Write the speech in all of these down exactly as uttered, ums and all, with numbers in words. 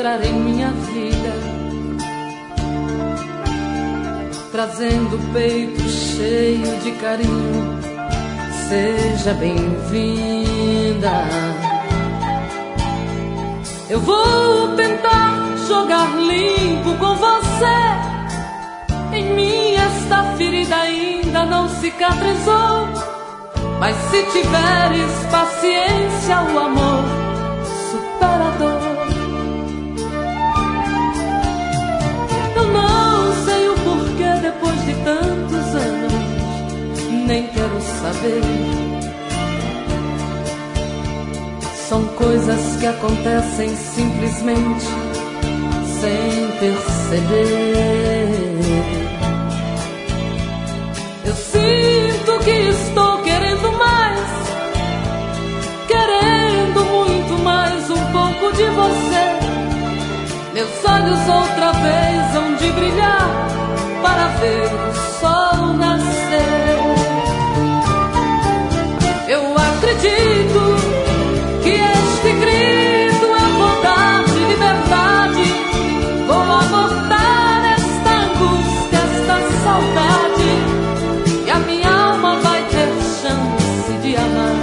entrar em minha vida, trazendo o peito cheio de carinho. Seja bem-vinda. Eu vou tentar jogar limpo com você. Em mim esta ferida ainda não cicatrizou, mas se tiveres paciência, o amor supera a dor. Eu não sei o porquê depois de tantos anos, nem quero saber. São coisas que acontecem simplesmente sem perceber. Eu sinto que estou querendo mais, querendo muito mais um pouco de você. Meus olhos outra vez hão de brilhar para ver o sol nascer. Eu acredito que este grito é vontade de liberdade. Vou abortar esta angústia, esta saudade, e a minha alma vai ter chance de amar.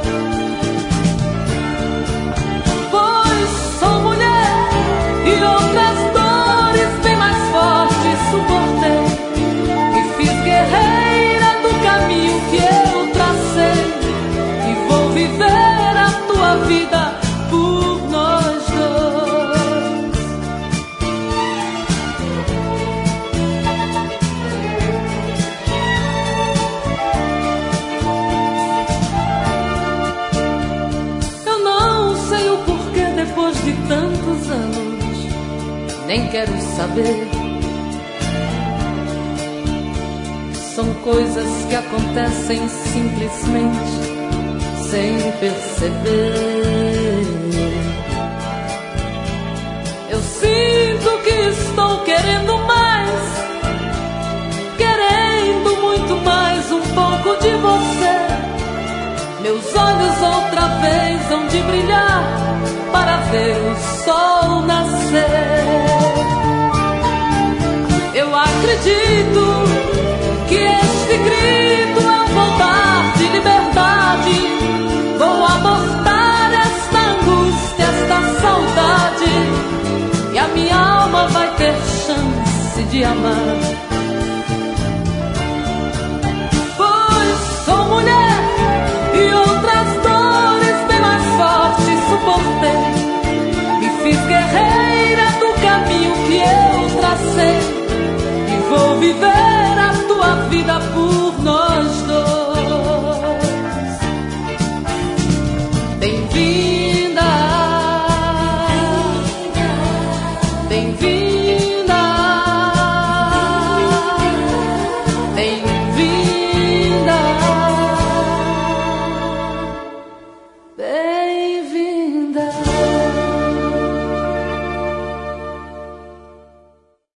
Pois sou mulher e outras dores bem mais fortes suportei, e fiz guerreira do caminho que eu tracei, e vou viver a tua vida por nós dois. Eu não sei o porquê depois de tantos anos, nem quero saber. São coisas que acontecem simplesmente sem perceber. Eu sinto que estou querendo mais, querendo muito mais um pouco de você. Meus olhos outra vez hão de brilhar para ver o sol nascer. Eu acredito que este grito é um voltar de liberdade. Vou abortar esta angústia, esta saudade, e a minha alma vai ter chance de amar.